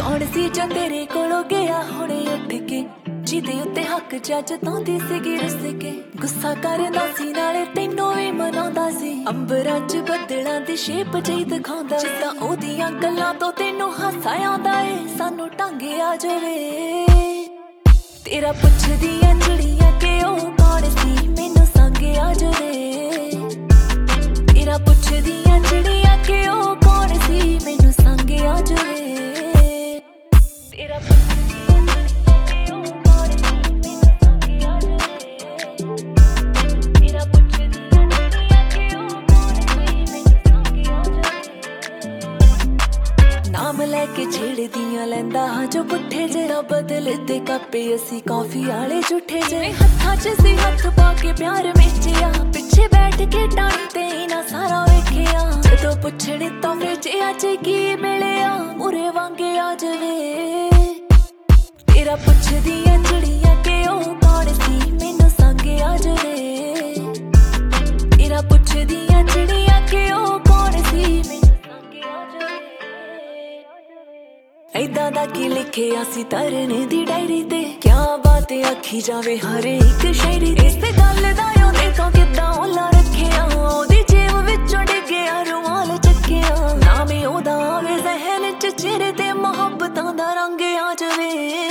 कौन सी जो तेरे कोलों गया हुणे उठ के जिदे उत्ते हक जज तांदी सीगी रुस के गुस्सा करदा सी नाले तैनू भी मनाउंदा सी अंबरां च बदलां दी शेप जही दिखाउंदा जिद्दां ओदियां गल्लां तो तैनू हासा आउंदा ए सानू ढंग आ जावे तेरा पुछदियां चिड़ियां कि ओह कौन सी मैनू संग आ जावे तेरा पुछदियां चिड़ियां कि ओह कौन सी मैनू संग आ जावे तेरा नाम लैके छेड़दियां लैंदा हाँ जो पुट्ठे जरा बदल दे कापे असी कॉफी आले झूठे जे हत्थां च सी हत्थ पाके प्यार मेचिया पिछे बैठ के टाणी ते ना सारा वेखिया जदों पुछणे तां फिर अज की मिलिया मुरे वांगे आ जावे तेरा पुछदियां चिड़ियां कि ओह कौन सी मैनू संग आ जावे तेरा पुछदियां चिड़ियां कि ओह कौन सी मैनू संग आ जावे ऐदां दा की लिखिया सी तरने दी डायरी ते क्या बात आखी जावे हर एक शायरी इस गल दा ओहदे तो किद्दां ओला रखिया ओहदी जेब विचों डिग्गिया रुमाल चक्किया नाम ओहदा आवे ज़हन च चेहरे ते मुहब्बतां दा रंग आ जावे।